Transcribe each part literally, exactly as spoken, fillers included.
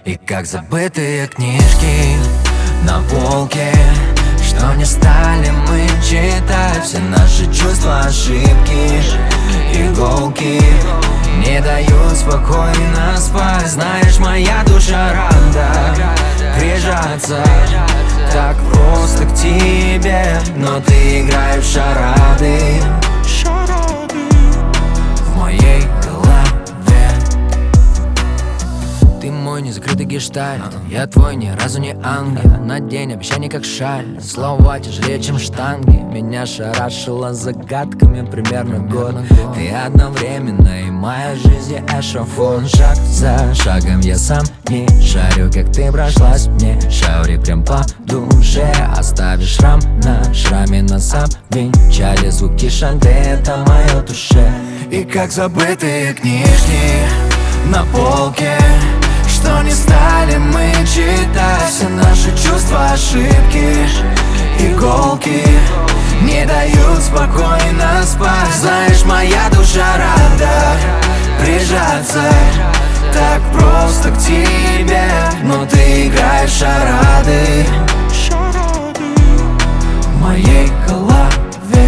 И как забытые книжки на полке, что не стали мы читать. Все наши чувства, ошибки, иголки не дают спокойно спать. Знаешь, моя душа рада прижаться так просто к тебе, но ты играешь в шарады в моей голове. Ты мой незакрытый гештальт, я твой ни разу не ангел. На день обещаний как шаль, слова тяжелее, чем штанги. Меня шарашило загадками примерно год. Ты одновременно и моя жизнь, и эшафон. Шаг за шагом я сам не шарю, как ты прошлась мне. Шаури прям по душе, оставишь шрам на шраме. На самом венчале звуки шанты, это мое душе. И как забытые книжки на полке, что не стали мы читать. Все наши чувства, ошибки, иголки не дают спокойно спать. Знаешь, моя душа рада прижаться так просто к тебе, но ты играешь в шарады в моей голове.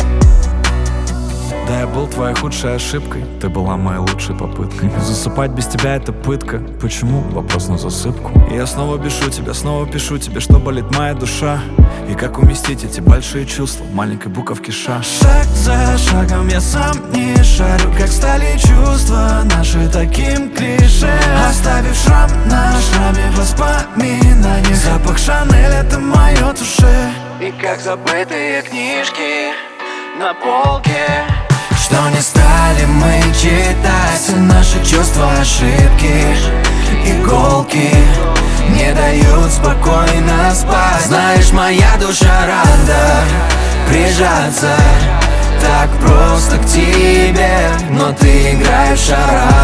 Да, я был твоей худшей ошибкой, ты была моей лучшей попыткой. Засыпать без тебя это пытка. Почему? Вопрос на засыпку. И я снова пишу тебе, снова пишу тебе, что болит моя душа. И как уместить эти большие чувства в маленькой буковке ша. Шаг за шагом я сам не шарю, как стали чувства наши таким клише. Оставив шрам на шраме воспоминаний, запах Шанель, это мое душе. И как забытые книжки на полке, что не стали мы читать. Все наши чувства, ошибки, иголки не дают спокойно спать. Знаешь, моя душа рада прижаться так просто к тебе, но ты играешь в шарады